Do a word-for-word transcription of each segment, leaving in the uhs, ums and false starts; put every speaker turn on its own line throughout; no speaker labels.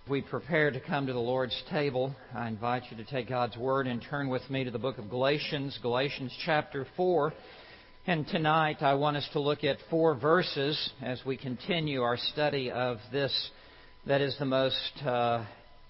We prepare to come to the Lord's table. I invite you to take God's Word and turn with me to the book of Galatians, Galatians chapter four. And tonight I want us to look at four verses as we continue our study of this that is the most uh,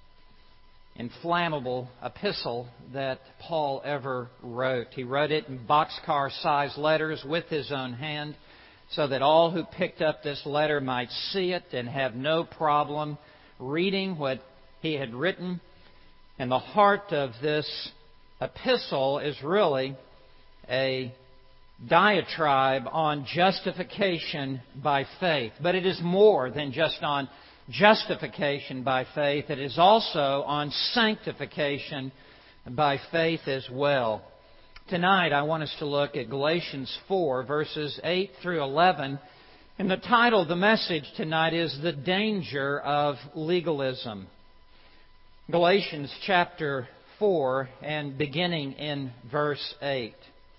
inflammable epistle that Paul ever wrote. He wrote it in boxcar-sized letters with his own hand so that all who picked up this letter might see it and have no problem reading what he had written. And the heart of this epistle is really a diatribe on justification by faith. But it is more than just on justification by faith. It is also on sanctification by faith as well. Tonight I want us to look at Galatians four, verses eight through eleven. And the title of the message tonight is The Danger of Legalism. Galatians chapter four and beginning in verse eight.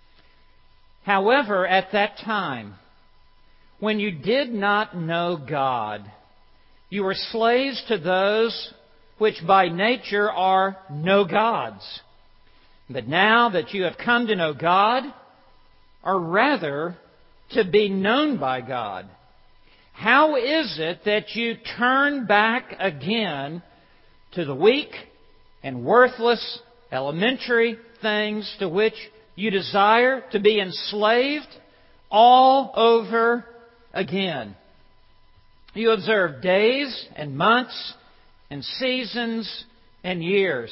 However, at that time, when you did not know God, you were slaves to those which by nature are no gods. But now that you have come to know God, or rather to be known by God, how is it that you turn back again to the weak and worthless elementary things to which you desire to be enslaved all over again? You observe days and months and seasons and years.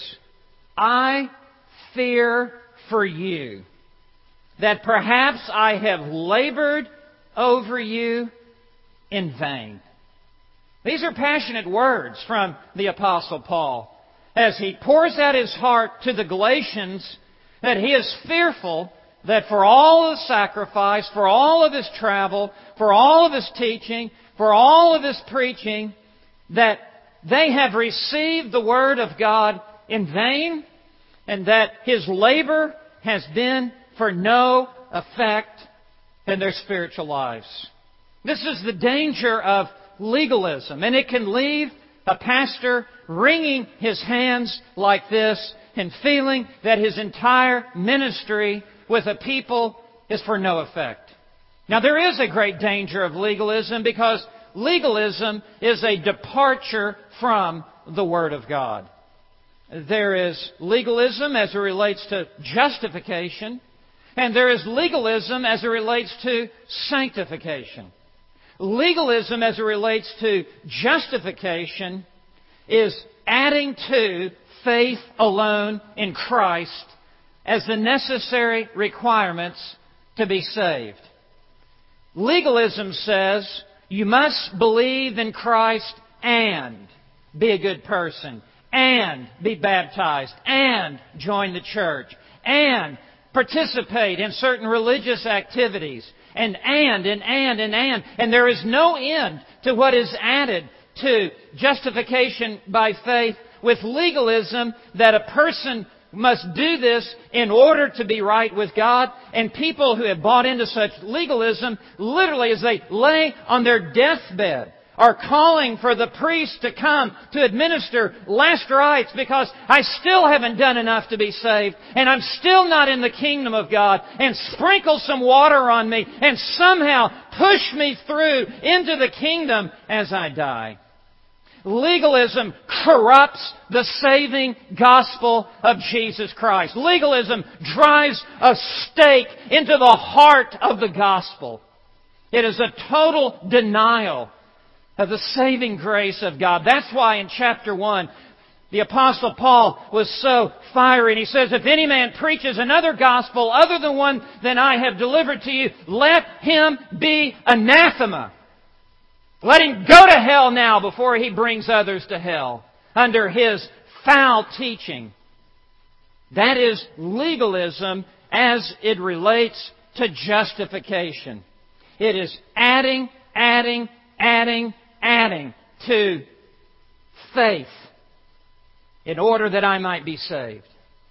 I fear for you that perhaps I have labored over you in vain. These are passionate words from the Apostle Paul as he pours out his heart to the Galatians that he is fearful that for all of the sacrifice, for all of his travel, for all of his teaching, for all of his preaching, that they have received the Word of God in vain and that his labor has been for no effect in their spiritual lives. This is the danger of legalism, and it can leave a pastor wringing his hands like this and feeling that his entire ministry with a people is for no effect. Now, there is a great danger of legalism because legalism is a departure from the Word of God. There is legalism as it relates to justification, and there is legalism as it relates to sanctification. Legalism as it relates to justification is adding to faith alone in Christ as the necessary requirements to be saved. Legalism says you must believe in Christ and be a good person, and be baptized, and join the church, and participate in certain religious activities, and and, and, and, and, and. And there is no end to what is added to justification by faith with legalism, that a person must do this in order to be right with God. And people who have bought into such legalism, literally as they lay on their deathbed, are calling for the priest to come to administer last rites because I still haven't done enough to be saved, and I'm still not in the kingdom of God, and sprinkle some water on me and somehow push me through into the kingdom as I die. Legalism corrupts the saving gospel of Jesus Christ. Legalism drives a stake into the heart of the gospel. It is a total denial of the saving grace of God. That's why in chapter one, the Apostle Paul was so fiery. And he says, if any man preaches another gospel other than one that I have delivered to you, let him be anathema. Let him go to hell now before he brings others to hell under his foul teaching. That is legalism as it relates to justification. It is adding, adding, adding, adding to faith in order that I might be saved.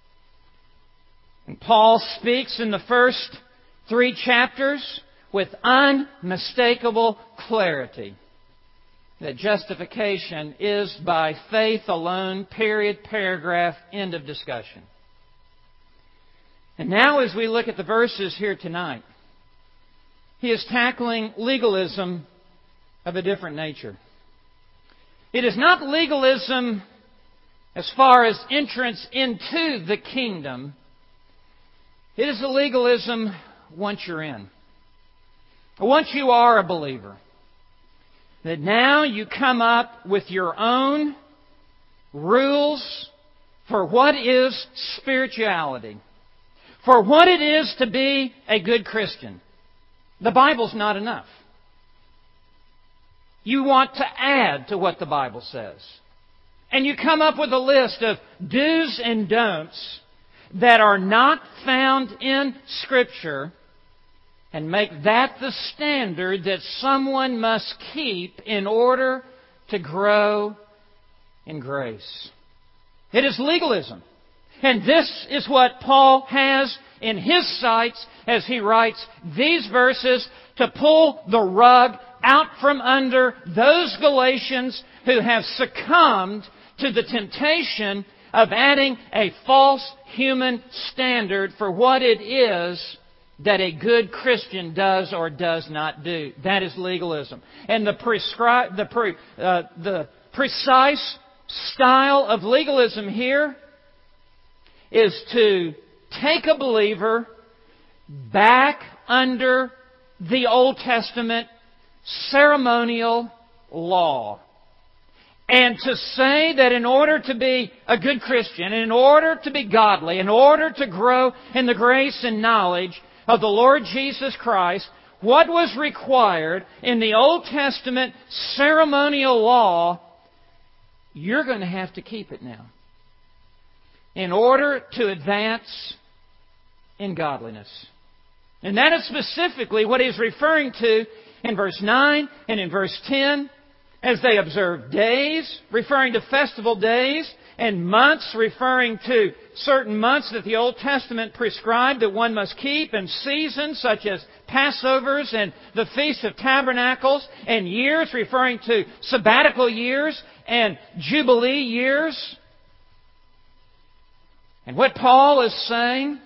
And Paul speaks in the first three chapters with unmistakable clarity that justification is by faith alone, period, paragraph, end of discussion. And now as we look at the verses here tonight, he is tackling legalism of a different nature. It is not legalism as far as entrance into the kingdom. It is a legalism once you're in. Once you are a believer. That now you come up with your own rules for what is spirituality. For what it is to be a good Christian. The Bible's not enough. You want to add to what the Bible says. And you come up with a list of do's and don'ts that are not found in Scripture and make that the standard that someone must keep in order to grow in grace. It is legalism. And this is what Paul has in his sights as he writes these verses to pull the rug out from under those Galatians who have succumbed to the temptation of adding a false human standard for what it is that a good Christian does or does not do. That is legalism. And the, prescri- the, pre- uh, the precise style of legalism here is to take a believer back under the Old Testament ceremonial law. And to say that in order to be a good Christian, in order to be godly, in order to grow in the grace and knowledge of the Lord Jesus Christ, what was required in the Old Testament ceremonial law, you're going to have to keep it now. In order to advance in godliness. And that is specifically what he's referring to in verse nine and in verse ten. As they observed days, referring to festival days, and months, referring to certain months that the Old Testament prescribed that one must keep, and seasons such as Passovers and the Feast of Tabernacles, and years, referring to sabbatical years and Jubilee years. And what Paul is saying,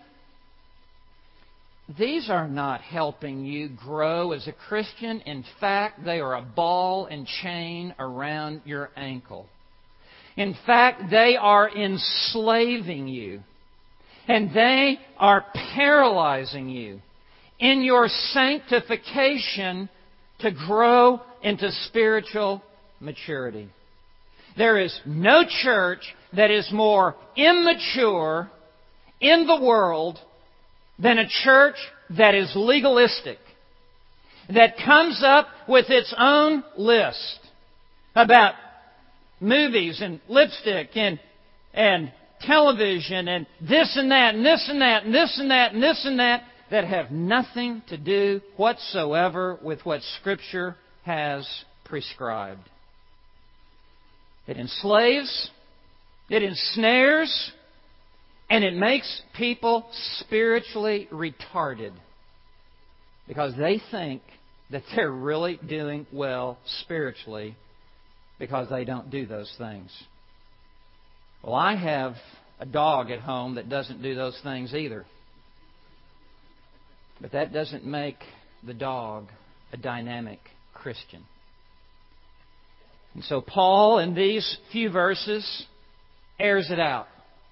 these are not helping you grow as a Christian. In fact, they are a ball and chain around your ankle. In fact, they are enslaving you. And they are paralyzing you in your sanctification to grow into spiritual maturity. There is no church that is more immature in the world than a church that is legalistic, that comes up with its own list about movies and lipstick and and television and this and that and this and that and this and that and this and that that have nothing to do whatsoever with what Scripture has prescribed. It enslaves, it ensnares, and it makes people spiritually retarded because they think that they're really doing well spiritually because they don't do those things. Well, I have a dog at home that doesn't do those things either. But that doesn't make the dog a dynamic Christian. And so Paul, in these few verses, airs it out.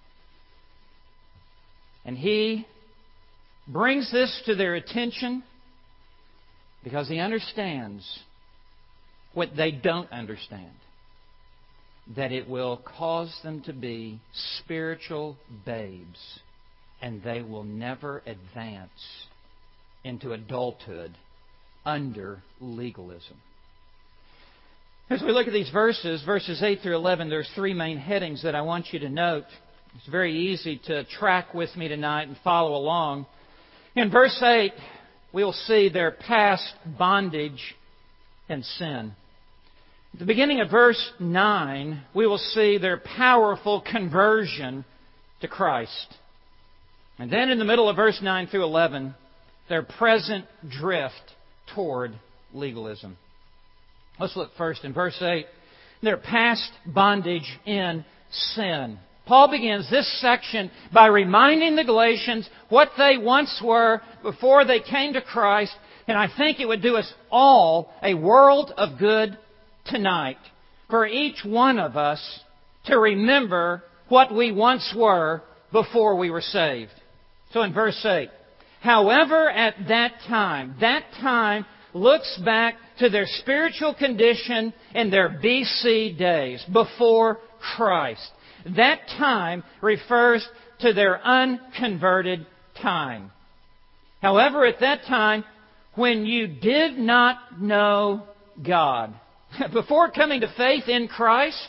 And he brings this to their attention because he understands what they don't understand. That it will cause them to be spiritual babes and they will never advance into adulthood under legalism. As we look at these verses, verses eight through eleven, there's three main headings that I want you to note. It's very easy to track with me tonight and follow along. In verse eight, we'll see their past bondage and sin. At the beginning of verse nine, we will see their powerful conversion to Christ. And then in the middle of verse nine through eleven, their present drift toward legalism. Let's look first in verse eight. Their past bondage in sin. Paul begins this section by reminding the Galatians what they once were before they came to Christ. And I think it would do us all a world of good tonight for each one of us to remember what we once were before we were saved. So in verse eight, however, at that time, that time looks back to their spiritual condition in their B C days, before Christ. That time refers to their unconverted time. However, at that time, when you did not know God, before coming to faith in Christ,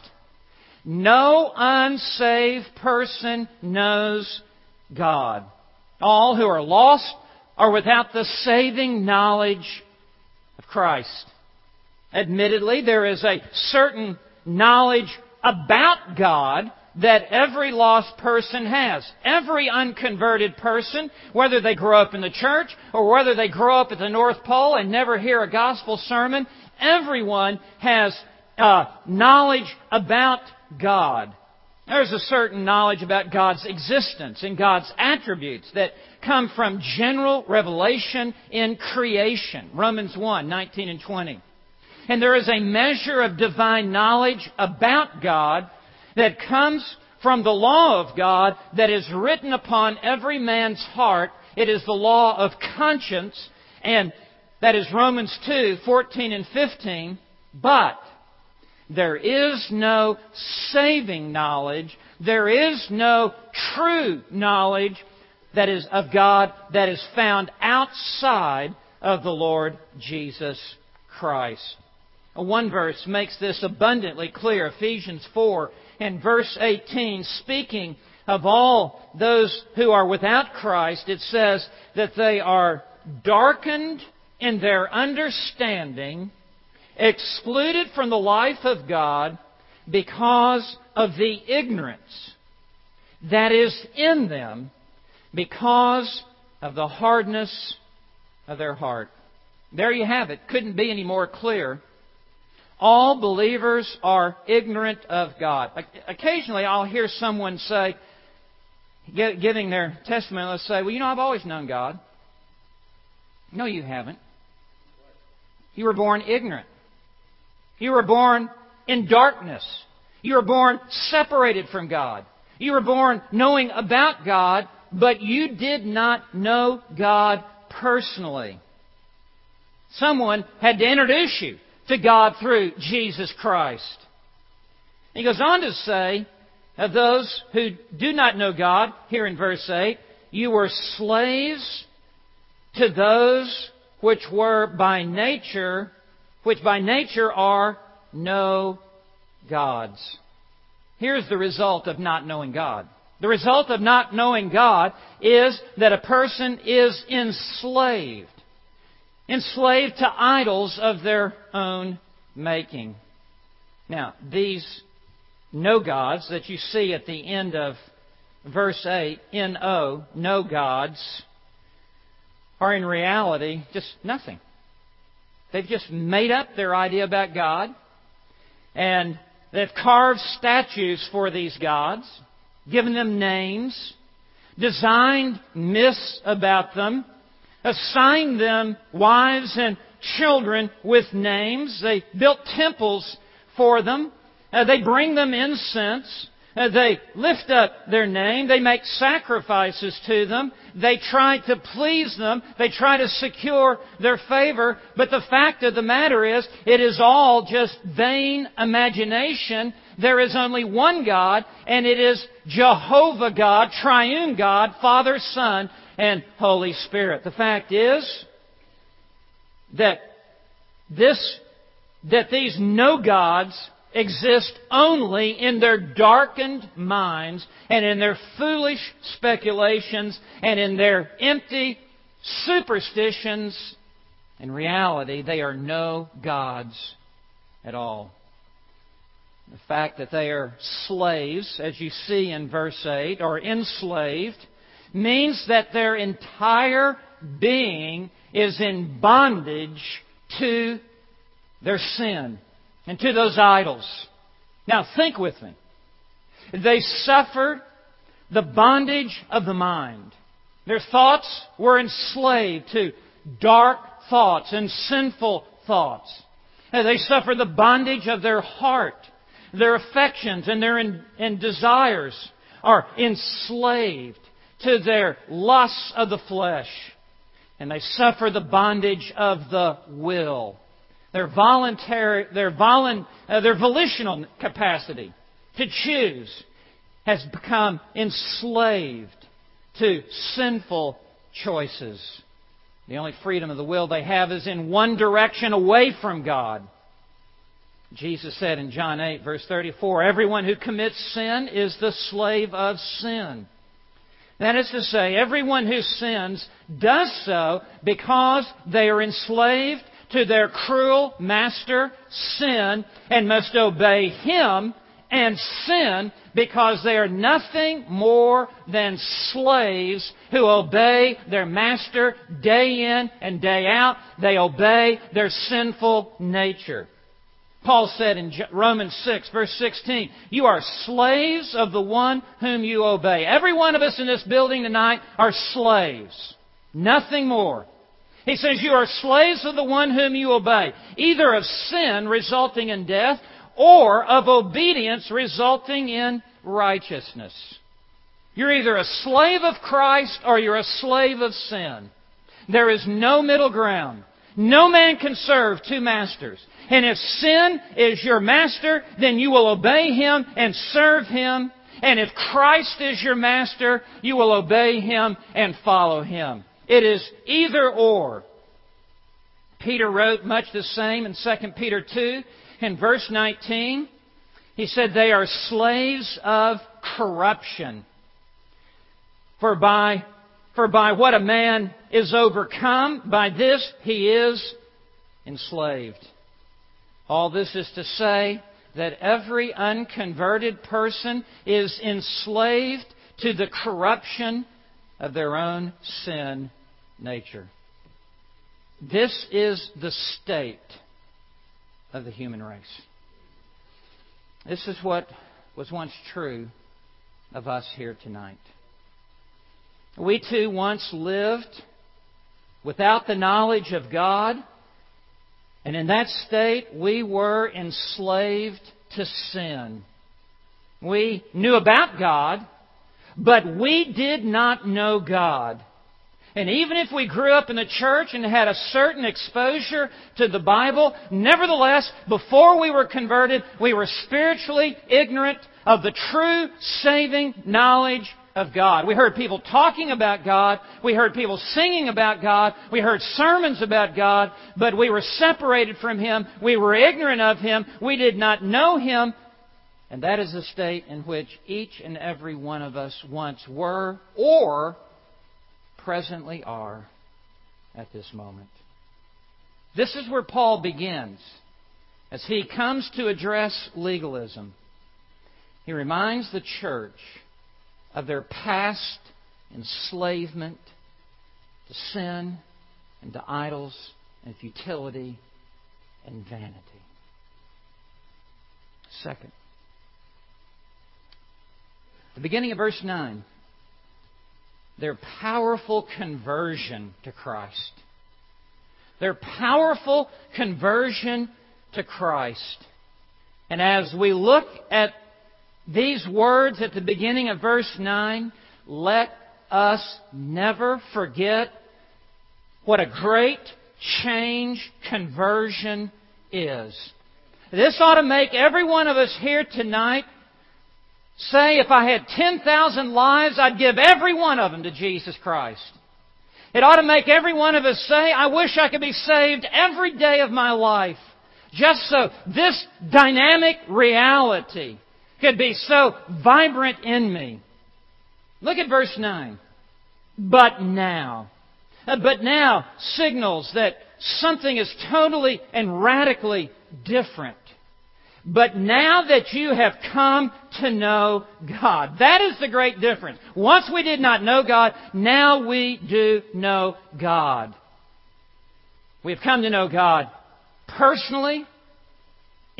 no unsaved person knows God. All who are lost are without the saving knowledge of Christ. Admittedly, there is a certain knowledge about God that every lost person has. Every unconverted person, whether they grow up in the church or whether they grow up at the North Pole and never hear a gospel sermon, everyone has uh, knowledge about God. There's a certain knowledge about God's existence and God's attributes that come from general revelation in creation. Romans one, nineteen and twenty. And there is a measure of divine knowledge about God that comes from the law of God that is written upon every man's heart. It is the law of conscience, and that is Romans two, fourteen and fifteen. But there is no saving knowledge, there is no true knowledge that is of God that is found outside of the Lord Jesus Christ. One verse makes this abundantly clear, Ephesians four and verse eighteen, speaking of all those who are without Christ, it says that they are darkened in their understanding, excluded from the life of God because of the ignorance that is in them because of the hardness of their heart. There you have it. Couldn't be any more clear. All believers are ignorant of God. Occasionally I'll hear someone say, giving their testimony, let's say, well, you know, I've always known God. No, you haven't. You were born ignorant. You were born in darkness. You were born separated from God. You were born knowing about God, but you did not know God personally. Someone had to introduce you to God through Jesus Christ. He goes on to say, of those who do not know God, here in verse eight, you were slaves to those which were by nature, which by nature are no gods. Here's the result of not knowing God. The result of not knowing God is that a person is enslaved. Enslaved to idols of their own making. Now, these no gods that you see at the end of verse eight, N O, no gods, are in reality just nothing. They've just made up their idea about God, and they've carved statues for these gods, given them names, designed myths about them, assigned them wives and children with names. They built temples for them. Uh, they bring them incense. Uh, they lift up their name. They make sacrifices to them. They try to please them. They try to secure their favor. But the fact of the matter is, it is all just vain imagination. There is only one God, and it is Jehovah God, Triune God, Father, Son, and Holy Spirit. The fact is that this, that these no gods exist only in their darkened minds and in their foolish speculations and in their empty superstitions. In reality, they are no gods at all. The fact that they are slaves, as you see in verse eight, or enslaved, means that their entire being is in bondage to their sin and to those idols. Now think with me. They suffered the bondage of the mind. Their thoughts were enslaved to dark thoughts and sinful thoughts. And they suffered the bondage of their heart. Their affections and their in, and desires are enslaved to their lusts of the flesh. And they suffer the bondage of the will. Their voluntary, their volun, uh, their volitional capacity to choose has become enslaved to sinful choices. The only freedom of the will they have is in one direction, away from God. Jesus said in John eight, verse thirty-four, everyone who commits sin is the slave of sin. That is to say, everyone who sins does so because they are enslaved to their cruel master, sin, and must obey him and sin because they are nothing more than slaves who obey their master day in and day out. They obey their sinful nature. Paul said in Romans six, verse sixteen, you are slaves of the one whom you obey. Every one of us in this building tonight are slaves. Nothing more. He says you are slaves of the one whom you obey, either of sin resulting in death or of obedience resulting in righteousness. You're either a slave of Christ or you're a slave of sin. There is no middle ground. No man can serve two masters. And if sin is your master, then you will obey him and serve him. And if Christ is your master, you will obey him and follow him. It is either or. Peter wrote much the same in Second Peter two. In verse nineteen, he said, they are slaves of corruption. For by, for by what a man is overcome, by this he is enslaved. All this is to say that every unconverted person is enslaved to the corruption of their own sin nature. This is the state of the human race. This is what was once true of us here tonight. We too once lived without the knowledge of God, and in that state we were enslaved to sin. We knew about God, but we did not know God. And even if we grew up in the church and had a certain exposure to the Bible, nevertheless, before we were converted, we were spiritually ignorant of the true saving knowledge of God. We heard people talking about God. We heard people singing about God. We heard sermons about God. But we were separated from Him. We were ignorant of Him. We did not know Him. And that is the state in which each and every one of us once were or presently are at this moment. This is where Paul begins as he comes to address legalism. He reminds the church of their past enslavement to sin and to idols and futility and vanity. Second, the beginning of verse nine, their powerful conversion to Christ. Their powerful conversion to Christ. And as we look at these words at the beginning of verse nine, let us never forget what a great change conversion is. This ought to make every one of us here tonight say, if I had ten thousand lives, I'd give every one of them to Jesus Christ. It ought to make every one of us say, I wish I could be saved every day of my life. Just so this dynamic reality could be so vibrant in me. Look at verse nine. But now. Uh, but now signals that something is totally and radically different. But now that you have come to know God. That is the great difference. Once we did not know God, now we do know God. We have come to know God personally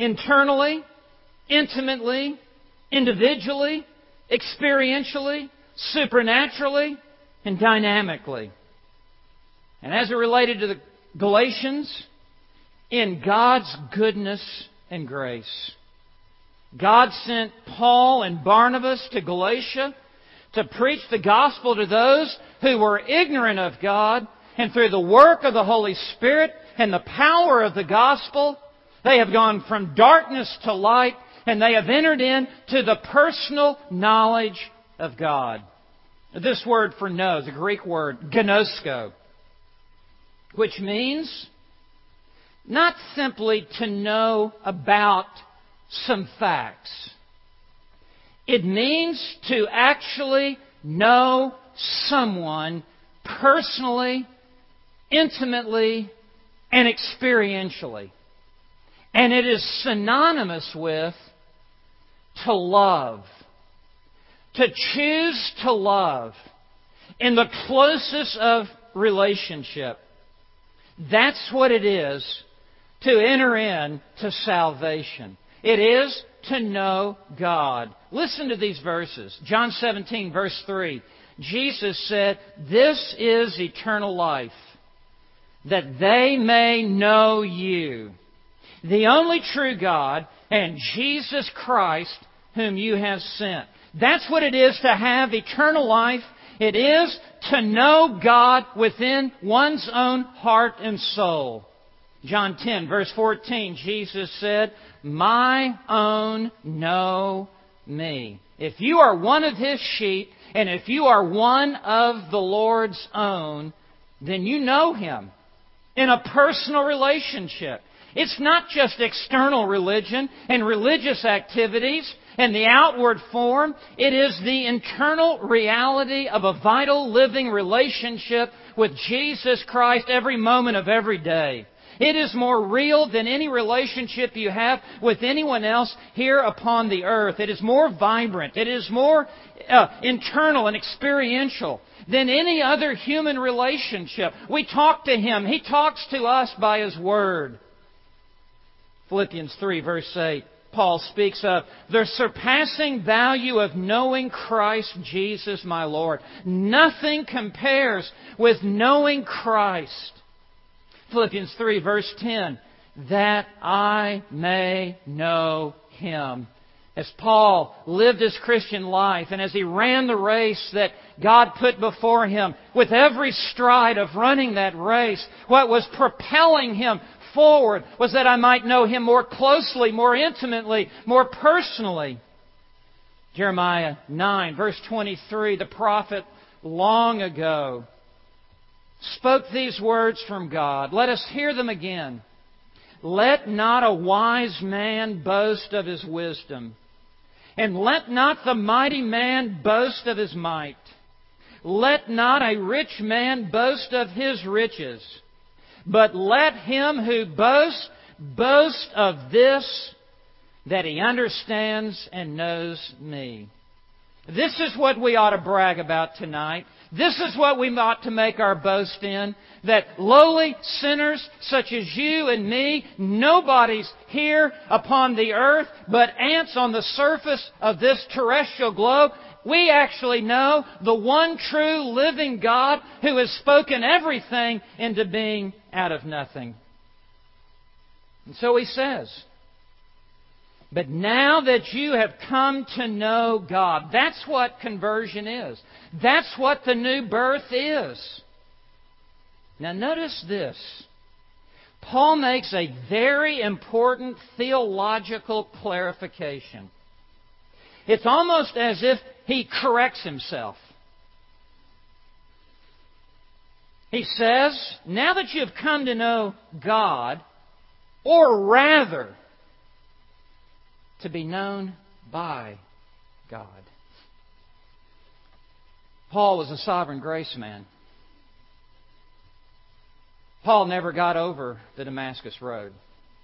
internally, intimately, individually, experientially, supernaturally, and dynamically. And as it related to the Galatians, in God's goodness and grace, God sent Paul and Barnabas to Galatia to preach the gospel to those who were ignorant of God, and through the work of the Holy Spirit and the power of the gospel, they have gone from darkness to light, and they have entered into the personal knowledge of God. This word for know, the Greek word gnosko, which means not simply to know about some facts. It means to actually know someone personally, intimately, and experientially. And it is synonymous with to love. To choose to love in the closest of relationship. That's what it is to enter into salvation. It is to know God. Listen to these verses. John seventeen, verse three. Jesus said, "This is eternal life, that they may know you, the only true God, and Jesus Christ, whom you have sent." That's what it is to have eternal life. It is to know God within one's own heart and soul. John ten, verse fourteen, Jesus said, "My own know me." If you are one of His sheep, and if you are one of the Lord's own, then you know Him in a personal relationship. It's not just external religion and religious activities and the outward form. It is the internal reality of a vital living relationship with Jesus Christ every moment of every day. It is more real than any relationship you have with anyone else here upon the earth. It is more vibrant. It is more uh, internal and experiential than any other human relationship. We talk to Him. He talks to us by His Word. Philippians three, verse eight, Paul speaks of the surpassing value of knowing Christ Jesus my Lord. Nothing compares with knowing Christ. Philippians three, verse ten, that I may know Him. As Paul lived his Christian life and as he ran the race that God put before him, with every stride of running that race, what was propelling him forward was that I might know Him more closely, more intimately, more personally. Jeremiah nine, verse twenty-three, the prophet long ago spoke these words from God. Let us hear them again. "Let not a wise man boast of his wisdom, and let not the mighty man boast of his might. Let not a rich man boast of his riches, but let him who boasts boast of this, that he understands and knows me." This is what we ought to brag about tonight. This is what we ought to make our boast in. That lowly sinners such as you and me, nobody's here upon the earth but ants on the surface of this terrestrial globe. We actually know the one true living God who has spoken everything into being out of nothing. And so He says, but now that you have come to know God, that's what conversion is. That's what the new birth is. Now notice this. Paul makes a very important theological clarification. It's almost as if he corrects himself. He says, now that you have come to know God, or rather, to be known by God. Paul was a sovereign grace man. Paul never got over the Damascus Road.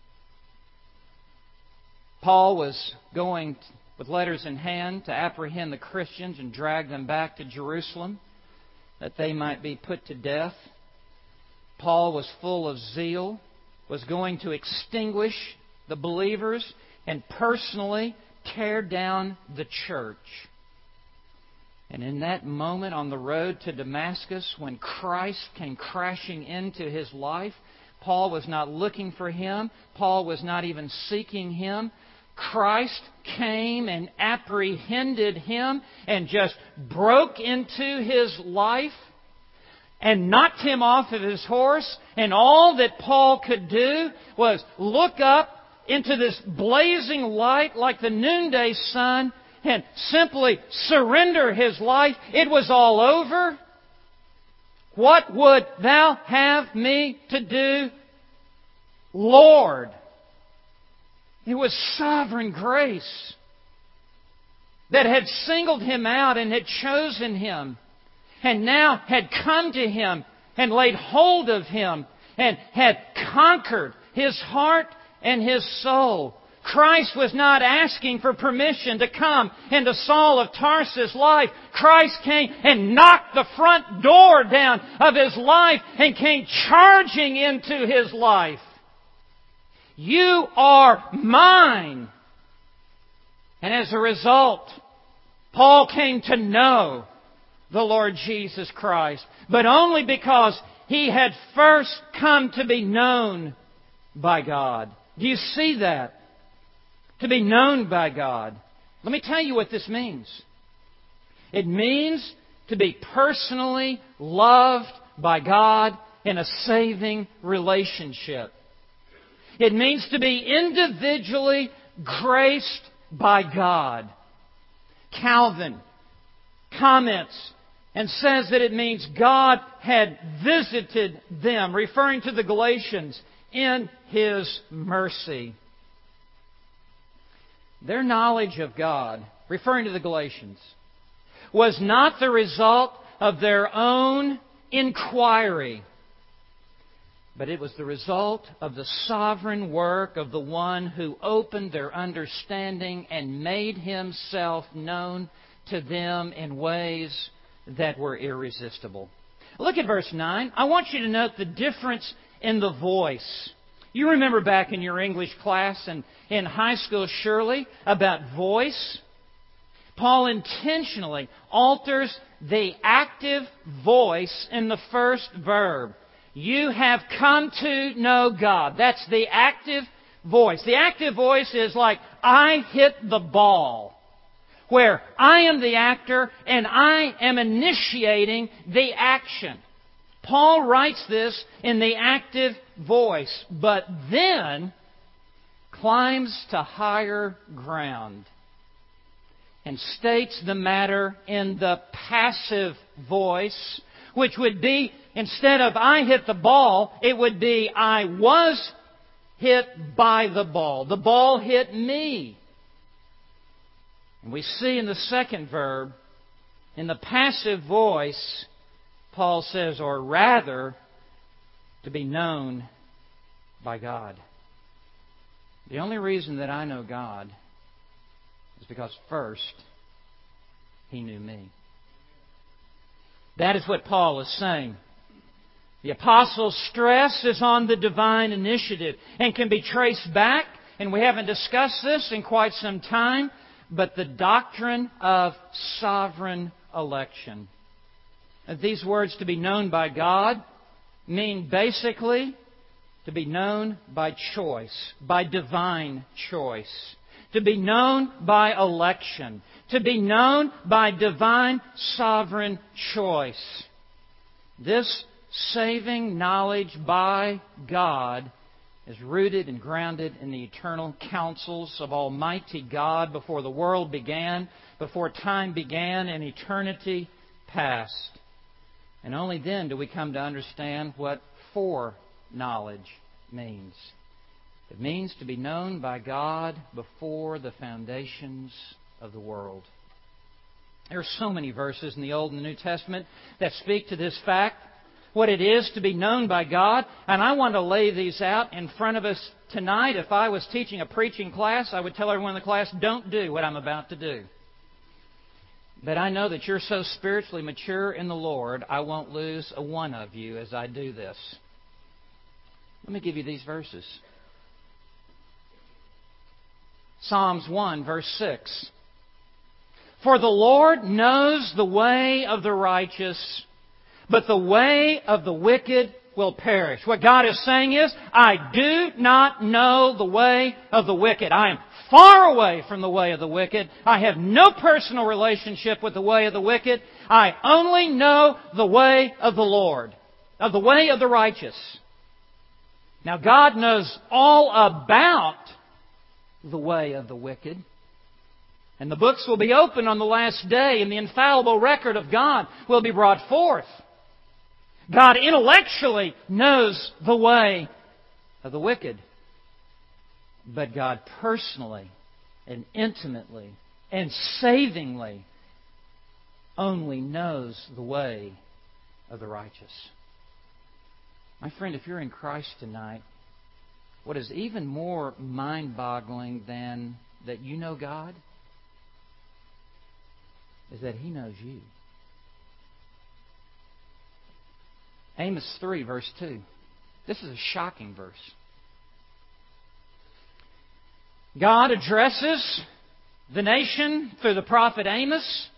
Paul was going with letters in hand to apprehend the Christians and drag them back to Jerusalem, that they might be put to death. Paul was full of zeal, was going to extinguish the believers, and personally tear down the church. And in that moment on the road to Damascus, when Christ came crashing into his life, Paul was not looking for him. Paul was not even seeking him. Christ came and apprehended him and just broke into his life and knocked him off of his horse. And all that Paul could do was look up into this blazing light like the noonday sun and simply surrender his life. It was all over. What would thou have me to do, Lord? It was sovereign grace that had singled him out and had chosen him, and now had come to him and laid hold of him and had conquered his heart and his soul. Christ was not asking for permission to come into Saul of Tarsus' life. Christ came and knocked the front door down of his life and came charging into his life. You are mine. And as a result, Paul came to know the Lord Jesus Christ, but only because he had first come to be known by God. Do you see that? To be known by God. Let me tell you what this means. It means to be personally loved by God in a saving relationship. It means to be individually graced by God. Calvin comments and says that it means God had visited them, referring to the Galatians, in His mercy. Their knowledge of God, referring to the Galatians, was not the result of their own inquiry, but it was the result of the sovereign work of the one who opened their understanding and made Himself known to them in ways that were irresistible. Look at verse nine. I want you to note the difference in the voice. You remember back in your English class and in high school, surely, about voice. Paul intentionally alters the active voice in the first verb. You have come to know God. That's the active voice. The active voice is like, I hit the ball. Where I am the actor and I am initiating the action. Paul writes this in the active voice, but then climbs to higher ground and states the matter in the passive voice, which would be, instead of I hit the ball, it would be I was hit by the ball. The ball hit me. And we see in the second verb, in the passive voice, Paul says, or rather, to be known by God. The only reason that I know God is because first, He knew me. That is what Paul is saying. The apostle's stress is on the divine initiative and can be traced back, and we haven't discussed this in quite some time, but the doctrine of sovereign election. These words, to be known by God, mean basically to be known by choice, by divine choice. To be known by election. To be known by divine sovereign choice. This saving knowledge by God is rooted and grounded in the eternal counsels of Almighty God before the world began, before time began and eternity passed. And only then do we come to understand what foreknowledge means. It means to be known by God before the foundations of the world. There are so many verses in the Old and the New Testament that speak to this fact, what it is to be known by God. And I want to lay these out in front of us tonight. If I was teaching a preaching class, I would tell everyone in the class, don't do what I'm about to do. But I know that you're so spiritually mature in the Lord, I won't lose a one of you as I do this. Let me give you these verses. Psalms one, verse six. For the Lord knows the way of the righteous, but the way of the wicked will perish. What God is saying is, I do not know the way of the wicked. I am far away from the way of the wicked. I have no personal relationship with the way of the wicked. I only know the way of the Lord, of the way of the righteous. Now, God knows all about the way of the wicked. And the books will be opened on the last day, and the infallible record of God will be brought forth. God intellectually knows the way of the wicked. But God personally and intimately and savingly only knows the way of the righteous. My friend, if you're in Christ tonight, what is even more mind-boggling than that you know God is that He knows you. Amos three, verse two. This is a shocking verse. God addresses the nation through the prophet Amos.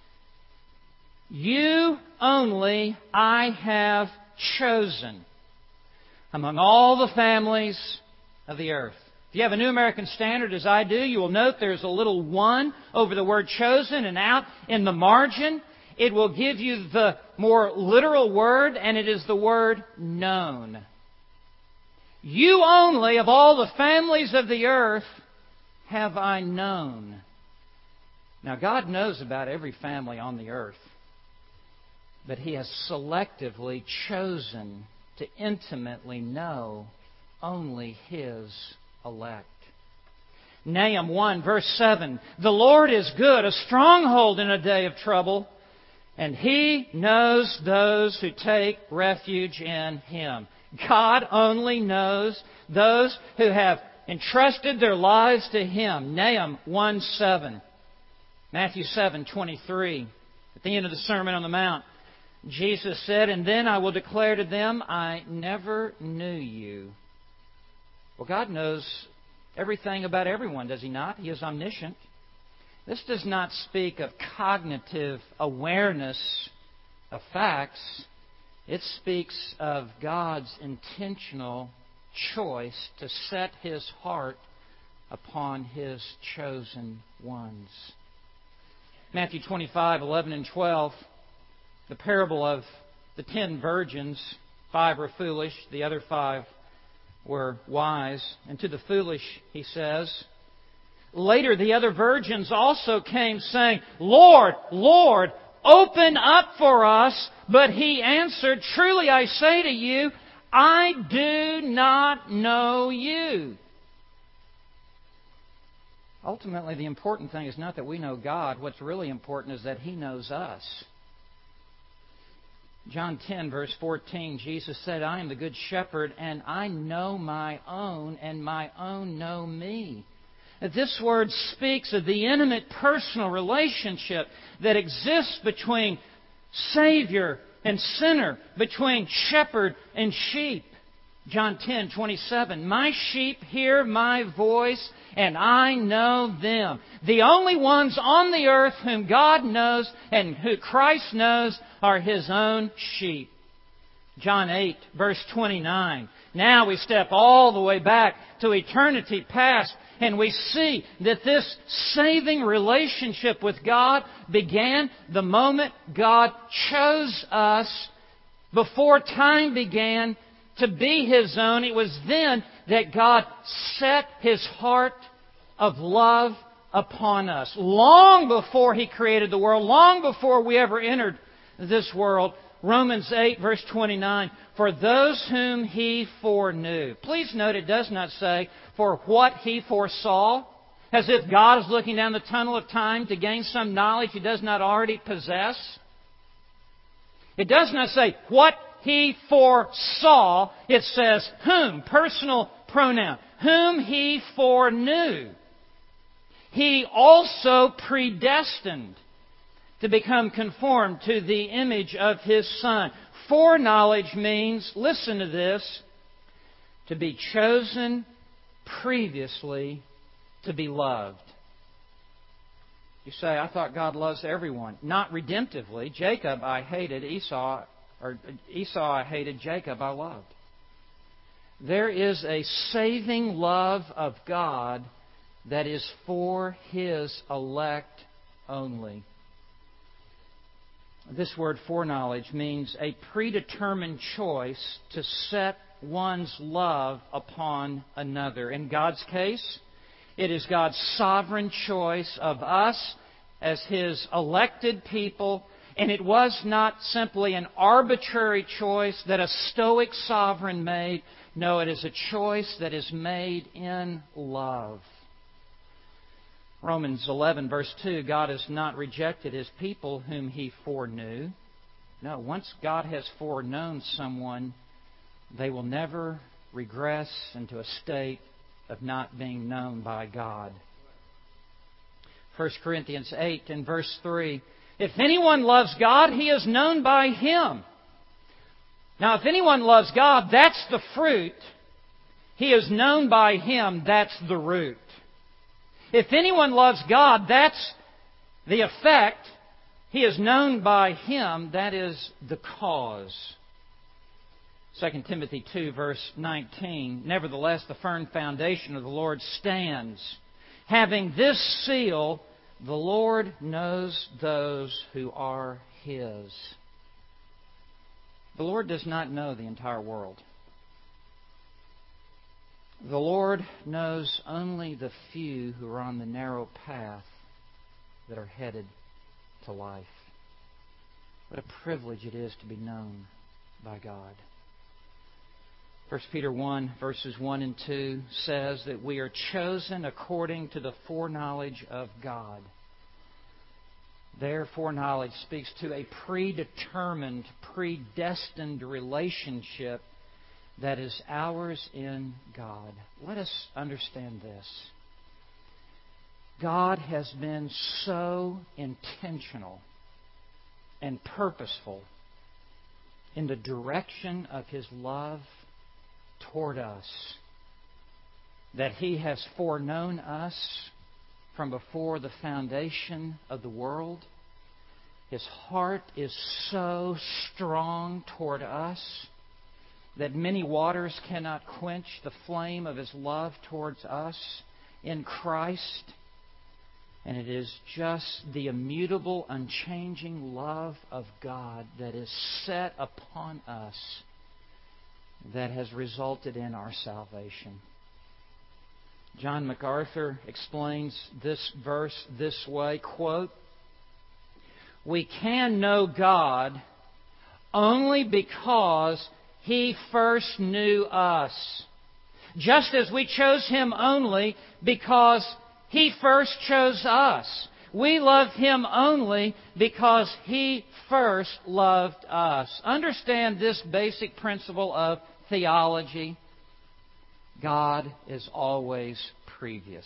You only I have chosen among all the families of the earth. If you have a New American Standard, as I do, you will note there's a little one over the word chosen, and out in the margin it will give you the more literal word, and it is the word known. You only, of all the families of the earth, have I known. Now, God knows about every family on the earth, but He has selectively chosen to intimately know only His elect. Nahum one, verse seven. The Lord is good, a stronghold in a day of trouble, and He knows those who take refuge in Him. God only knows those who have entrusted their lives to Him. Nahum one seven. Matthew seven twenty-three. At the end of the Sermon on the Mount, Jesus said, and then I will declare to them, I never knew you. Well, God knows everything about everyone, does He not? He is omniscient. This does not speak of cognitive awareness of facts. It speaks of God's intentional choice to set His heart upon His chosen ones. Matthew twenty-five, eleven and twelve, the parable of the ten virgins. Five were foolish, the other five were wise. And to the foolish, He says, later the other virgins also came, saying, Lord, Lord, open up for us. But He answered, truly I say to you, I do not know you. Ultimately, the important thing is not that we know God. What's really important is that He knows us. John ten, verse fourteen, Jesus said, I am the good shepherd, and I know my own, and my own know me. This word speaks of the intimate personal relationship that exists between Savior and sinner, between shepherd and sheep. John ten, twenty-seven, my sheep hear my voice, and I know them. The only ones on the earth whom God knows and who Christ knows are His own sheep. John eight, verse twenty-nine. Now we step all the way back to eternity past, and we see that this saving relationship with God began the moment God chose us before time began to be His own. It was then that God set His heart of love upon us. Long before He created the world, long before we ever entered this world. Romans eight, verse twenty-nine, for those whom He foreknew. Please note it does not say, for what He foresaw, as if God is looking down the tunnel of time to gain some knowledge He does not already possess. It does not say, what He foresaw. It says, whom, personal pronoun, whom He foreknew. He also predestined to become conformed to the image of His Son. Foreknowledge means, listen to this, to be chosen previously to be loved. You say, I thought God loves everyone. Not redemptively. Jacob I hated, Esau, or Esau I hated, Jacob I loved. There is a saving love of God that is for His elect only. This word foreknowledge means a predetermined choice to set one's love upon another. In God's case, it is God's sovereign choice of us as His elected people, and it was not simply an arbitrary choice that a stoic sovereign made. No, it is a choice that is made in love. Romans eleven, verse two, God has not rejected His people whom He foreknew. No, once God has foreknown someone, they will never regress into a state of not being known by God. First Corinthians eight and verse three, if anyone loves God, he is known by Him. Now, if anyone loves God, that's the fruit. He is known by Him, that's the root. If anyone loves God, that's the effect. He is known by Him, that is the cause. Second Timothy two, verse nineteen, nevertheless, the firm foundation of the Lord stands. Having this seal, the Lord knows those who are His. The Lord does not know the entire world. The Lord knows only the few who are on the narrow path that are headed to life. What a privilege it is to be known by God. First Peter one, verses one and two says that we are chosen according to the foreknowledge of God. Their foreknowledge speaks to a predetermined, predestined relationship that is ours in God. Let us understand this. God has been so intentional and purposeful in the direction of His love toward us that He has foreknown us from before the foundation of the world. His heart is so strong toward us that many waters cannot quench the flame of His love towards us in Christ. And it is just the immutable, unchanging love of God that is set upon us that has resulted in our salvation. John MacArthur explains this verse this way, quote, we can know God only because He first knew us, just as we chose Him only because He first chose us. We love Him only because He first loved us. Understand this basic principle of theology. God is always previous.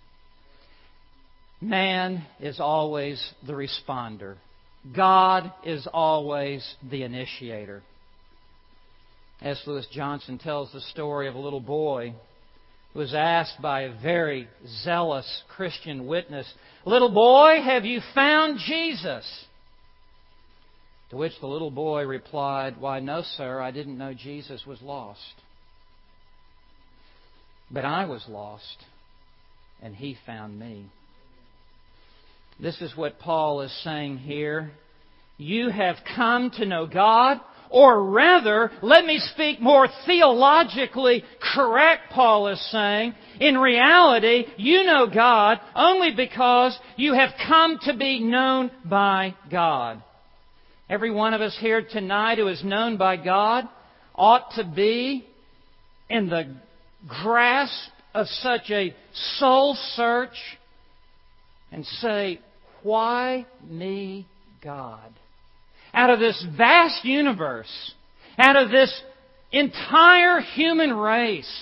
Man is always the responder. God is always the initiator. S. Lewis Johnson tells the story of a little boy who was asked by a very zealous Christian witness, little boy, have you found Jesus? To which the little boy replied, why, no, sir, I didn't know Jesus was lost. But I was lost, and He found me. This is what Paul is saying here. You have come to know God, or rather, let me speak more theologically correct, Paul is saying. In reality, you know God only because you have come to be known by God. Every one of us here tonight who is known by God ought to be in the grasp of such a soul search and say, why me, God? Out of this vast universe, out of this entire human race,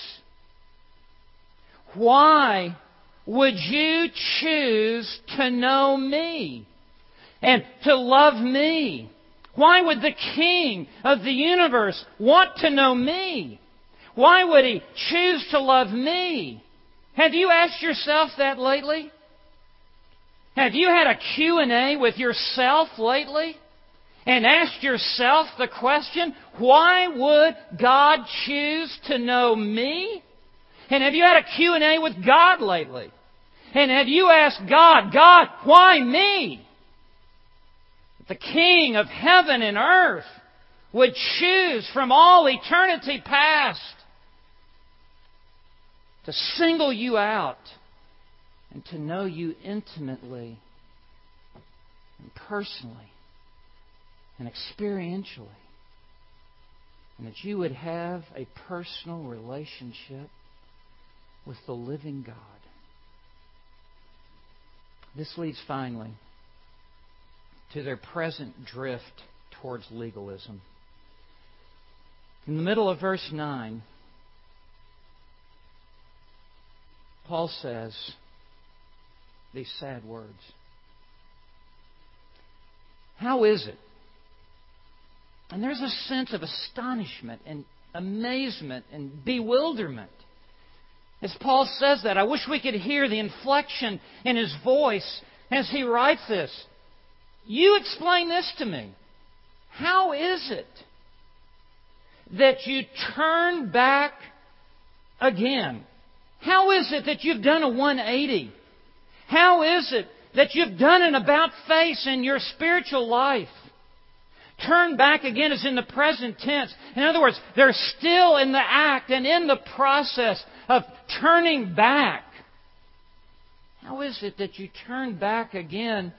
why would you choose to know me and to love me? Why would the King of the universe want to know me? Why would He choose to love me? Have you asked yourself that lately? Have you had a Q and A with yourself lately and asked yourself the question, why would God choose to know me? And have you had a Q and A with God lately? And have you asked God, God, why me? The King of heaven and earth would choose from all eternity past to single you out and to know you intimately and personally and experientially. And that you would have a personal relationship with the living God. This leads finally to their present drift towards legalism. In the middle of verse nine, Paul says these sad words. How is it? And there's a sense of astonishment and amazement and bewilderment as Paul says that. I wish we could hear the inflection in his voice as he writes this. You explain this to me. How is it that you turn back again? How is it that you've done a one eighty? How is it that you've done an about-face in your spiritual life? Turn back again is in the present tense. In other words, they're still in the act and in the process of turning back. How is it that you turn back again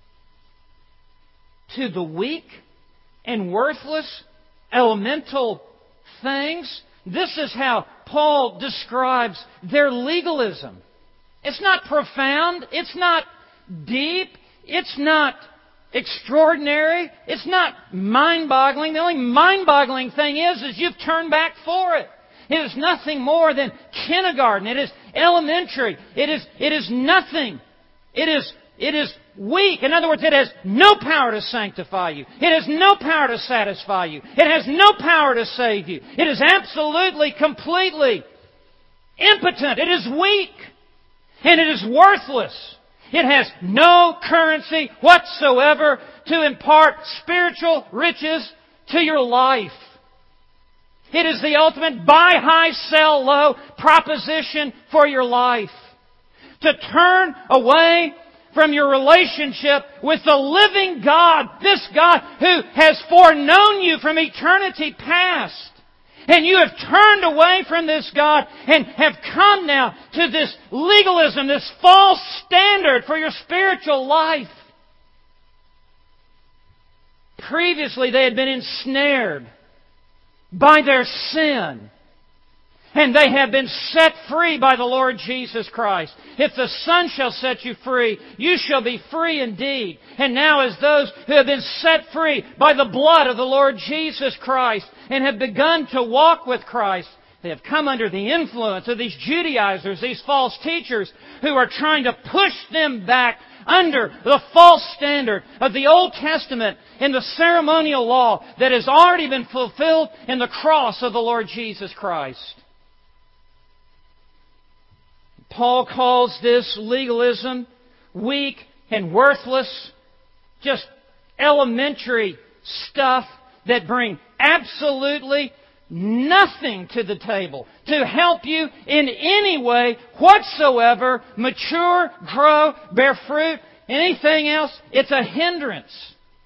to the weak and worthless elemental things? This is how Paul describes their legalism. It's not profound. It's not deep. It's not extraordinary. It's not mind-boggling. The only mind-boggling thing is, is you've turned back for it. It is nothing more than kindergarten. It is elementary. It is, it is nothing. It is, it is weak. In other words, it has no power to sanctify you. It has no power to satisfy you. It has no power to save you. It is absolutely, completely impotent. It is weak. And it is worthless. It has no currency whatsoever to impart spiritual riches to your life. It is the ultimate buy high, sell low proposition for your life. To turn away from your relationship with the living God, this God who has foreknown you from eternity past. And you have turned away from this God and have come now to this legalism, this false standard for your spiritual life. Previously, they had been ensnared by their sin. And they have been set free by the Lord Jesus Christ. If the Son shall set you free, you shall be free indeed. And now as those who have been set free by the blood of the Lord Jesus Christ and have begun to walk with Christ, they have come under the influence of these Judaizers, these false teachers who are trying to push them back under the false standard of the Old Testament and the ceremonial law that has already been fulfilled in the cross of the Lord Jesus Christ. Paul calls this legalism weak and worthless, just elementary stuff that bring absolutely nothing to the table to help you in any way whatsoever mature, grow, bear fruit, anything else. It's a hindrance.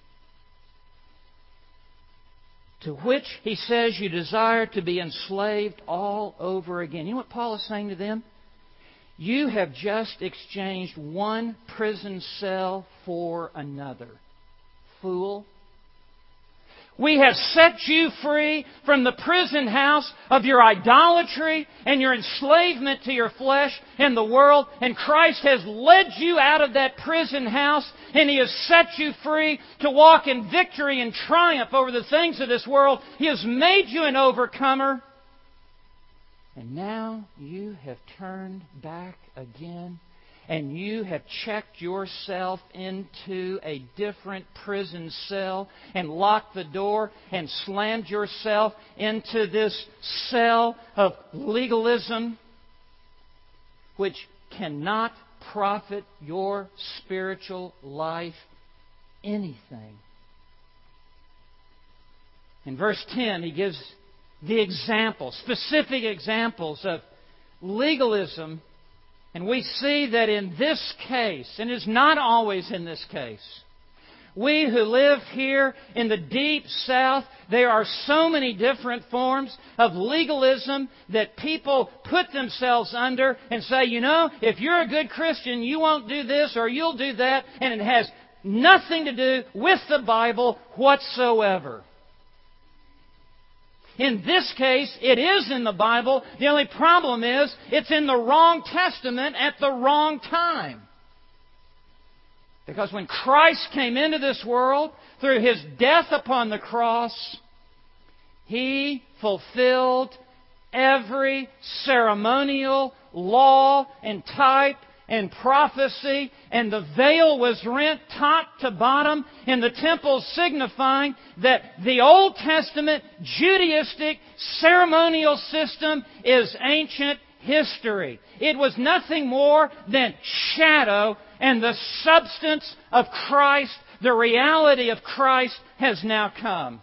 To which he says you desire to be enslaved all over again. You know what Paul is saying to them? You have just exchanged one prison cell for another. Fool. We have set you free from the prison house of your idolatry and your enslavement to your flesh and the world. And Christ has led you out of that prison house and He has set you free to walk in victory and triumph over the things of this world. He has made you an overcomer. And now you have turned back again and you have checked yourself into a different prison cell and locked the door and slammed yourself into this cell of legalism which cannot profit your spiritual life anything. In verse ten, he gives the examples, specific examples of legalism. And we see that in this case, and it's not always in this case, we who live here in the deep South, there are so many different forms of legalism that people put themselves under and say, you know, if you're a good Christian, you won't do this or you'll do that, and it has nothing to do with the Bible whatsoever. In this case, it is in the Bible. The only problem is it's in the wrong testament at the wrong time. Because when Christ came into this world through His death upon the cross, He fulfilled every ceremonial law and type and prophecy, and the veil was rent top to bottom in the temple, signifying that the Old Testament Judaistic ceremonial system is ancient history. It was nothing more than shadow, and the substance of Christ, the reality of Christ, has now come.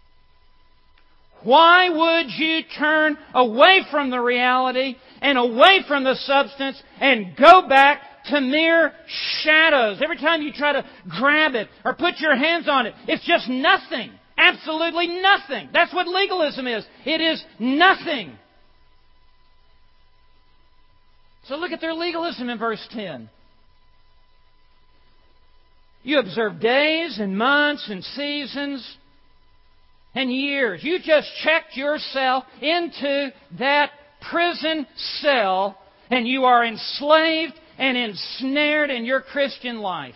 Why would you turn away from the reality and away from the substance and go back to mere shadows? Every time you try to grab it or put your hands on it, it's just nothing. Absolutely nothing. That's what legalism is. It is nothing. So look at their legalism in verse ten. You observe days and months and seasons and years. You just checked yourself into that prison cell, and you are enslaved and ensnared in your Christian life.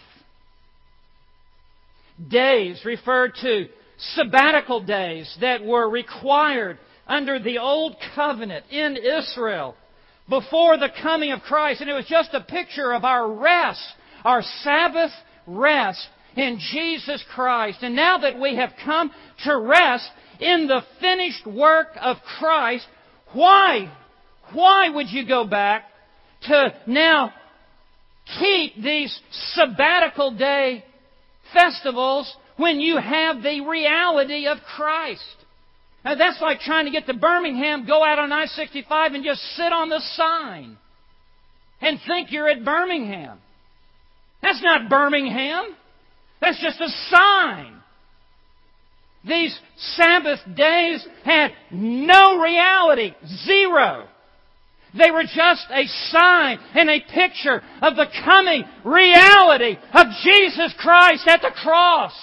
Days referred to sabbatical days that were required under the Old Covenant in Israel before the coming of Christ. And it was just a picture of our rest, our Sabbath rest in Jesus Christ. And now that we have come to rest in the finished work of Christ, why? Why would you go back to now keep these sabbatical day festivals when you have the reality of Christ? Now that's like trying to get to Birmingham, go out on I sixty-five and just sit on the sign and think you're at Birmingham. That's not Birmingham. That's just a sign. These Sabbath days had no reality. Zero. They were just a sign and a picture of the coming reality of Jesus Christ at the cross.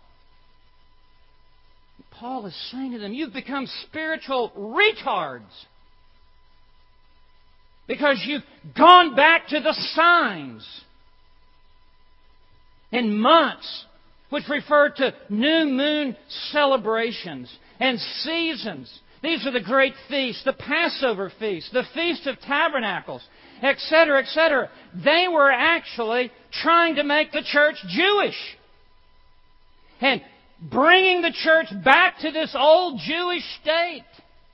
Paul is saying to them, you've become spiritual retards because you've gone back to the signs. And months, which refer to new moon celebrations and seasons. These are the great feasts, the Passover feast, the Feast of Tabernacles, et cetera, et cetera. They were actually trying to make the church Jewish and bringing the church back to this old Jewish state.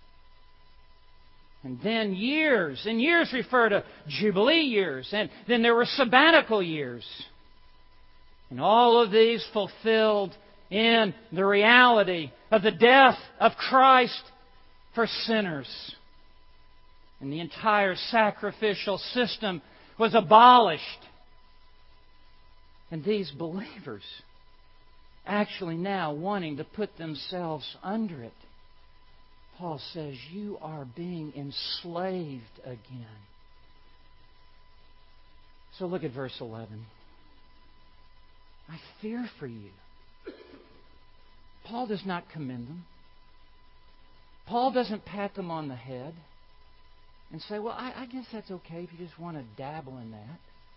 And then years, and years refer to Jubilee years, and then there were sabbatical years. And all of these fulfilled in the reality of the death of Christ for sinners. And the entire sacrificial system was abolished. And these believers actually now wanting to put themselves under it, Paul says, you are being enslaved again. So look at verse eleven. I fear for you. Paul does not commend them. Paul doesn't pat them on the head and say, well, I, I guess that's okay if you just want to dabble in that.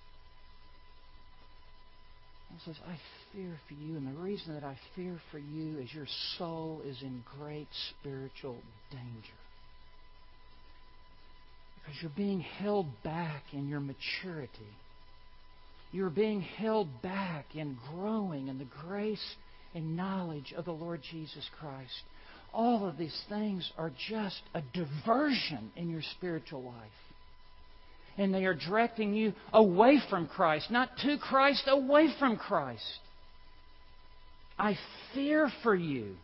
Paul says, I fear for you, and the reason that I fear for you is your soul is in great spiritual danger. Because you're being held back in your maturity. You're being held back in growing in the grace and knowledge of the Lord Jesus Christ. All of these things are just a diversion in your spiritual life. and they are directing you away from Christ, not to Christ, away from Christ. I fear for you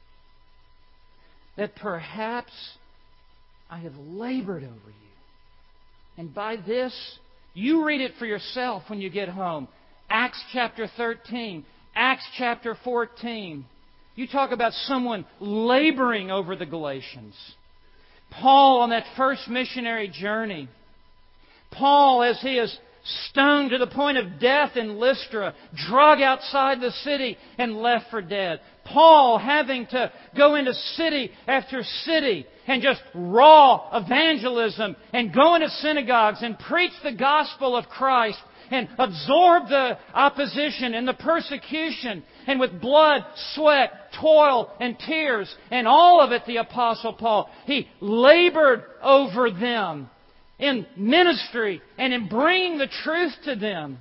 that perhaps I have labored over you. And by this, you read it for yourself when you get home. Acts chapter thirteen, Acts chapter fourteen. You talk about someone laboring over the Galatians. Paul on that first missionary journey. Paul, as he is stoned to the point of death in Lystra, drug outside the city and left for dead. Paul having to go into city after city and just raw evangelism and go into synagogues and preach the gospel of Christ and absorb the opposition and the persecution, and with blood, sweat, toil, and tears, and all of it, the Apostle Paul, he labored over them in ministry and in bringing the truth to them.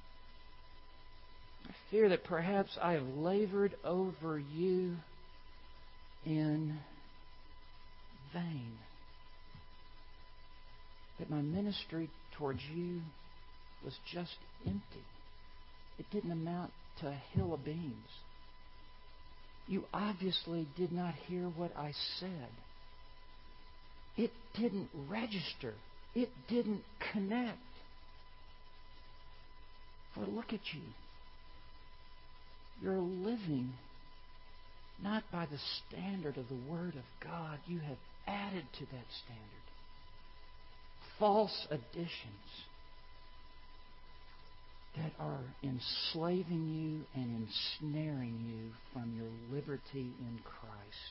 I fear that perhaps I have labored over you in vain. That my ministry towards you was just empty. It didn't amount to a hill of beans. You obviously did not hear what I said. It didn't register. It didn't connect. For look at you. You're living not by the standard of the Word of God. You have added to that standard false additions that are enslaving you and ensnaring you from your liberty in Christ.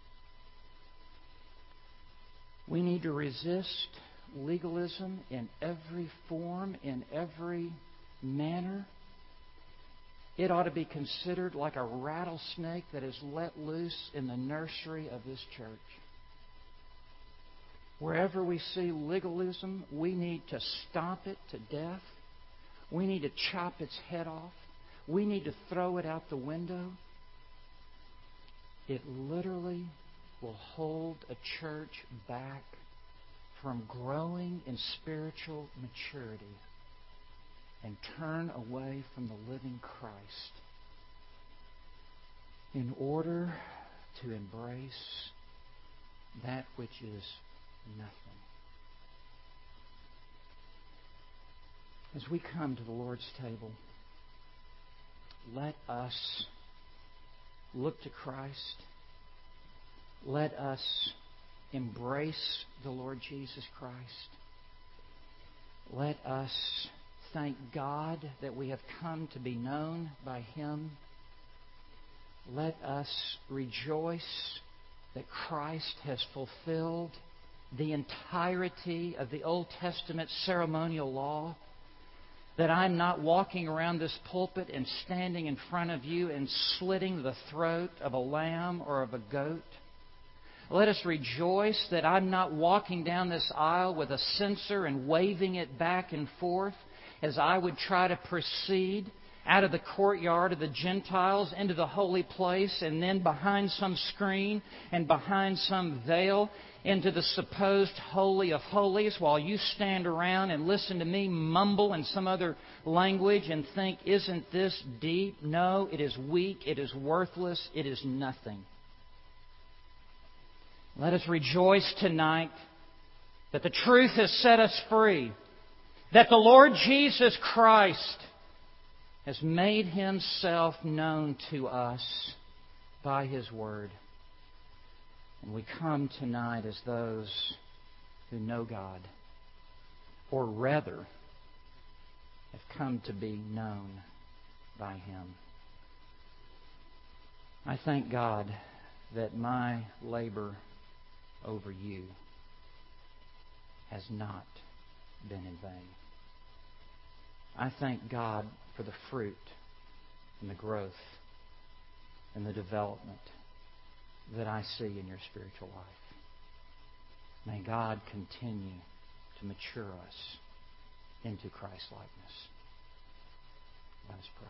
We need to resist legalism in every form, in every manner. It ought to be considered like a rattlesnake that is let loose in the nursery of this church. Wherever we see legalism, we need to stomp it to death. We need to chop its head off. We need to throw it out the window. It literally will hold a church back from growing in spiritual maturity and turn away from the living Christ in order to embrace that which is nothing. As we come to the Lord's table, let us look to Christ. Let us embrace the Lord Jesus Christ. Let us thank God that we have come to be known by Him. Let us rejoice that Christ has fulfilled the entirety of the Old Testament ceremonial law, that I'm not walking around this pulpit and standing in front of you and slitting the throat of a lamb or of a goat. Let us rejoice that I'm not walking down this aisle with a censer and waving it back and forth as I would try to proceed out of the courtyard of the Gentiles into the holy place, and then behind some screen and behind some veil into the supposed Holy of Holies, while you stand around and listen to me mumble in some other language and think, isn't this deep? No, it is weak, it is worthless, it is nothing. Let us rejoice tonight that the truth has set us free, that the Lord Jesus Christ has made Himself known to us by His Word. And we come tonight as those who know God, or rather have come to be known by Him. I thank God that my labor over you has not been in vain. I thank God for the fruit and the growth and the development that I see in your spiritual life. May God continue to mature us into Christ's likeness. Let us pray.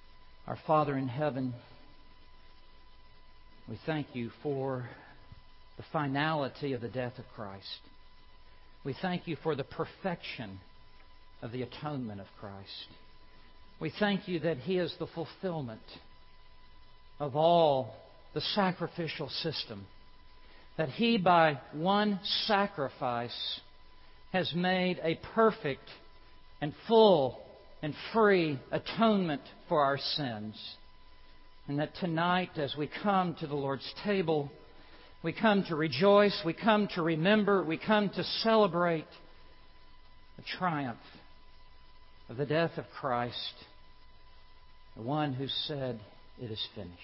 Our Father in heaven, we thank You for the finality of the death of Christ. We thank You for the perfection of the atonement of Christ. We thank You that He is the fulfillment of all the sacrificial system, that He, by one sacrifice, has made a perfect and full and free atonement for our sins. And that tonight, as we come to the Lord's table, we come to rejoice, we come to remember, we come to celebrate the triumph of the death of Christ, the one who said, "It is finished."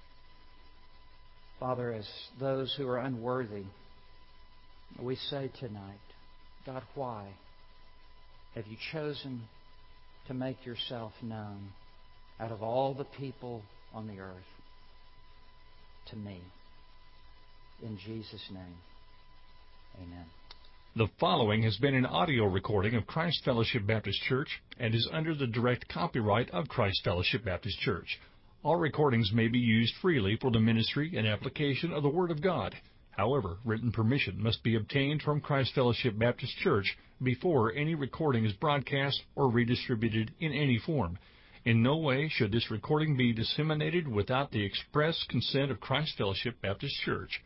Father, as those who are unworthy, we say tonight, God, why have You chosen to make Yourself known out of all the people on the earth to me? In Jesus' name, amen.
The following has been an audio recording of Christ Fellowship Baptist Church and is under the direct copyright of Christ Fellowship Baptist Church. All recordings may be used freely for the ministry and application of the Word of God. However, written permission must be obtained from Christ Fellowship Baptist Church before any recording is broadcast or redistributed in any form. In no way should this recording be disseminated without the express consent of Christ Fellowship Baptist Church.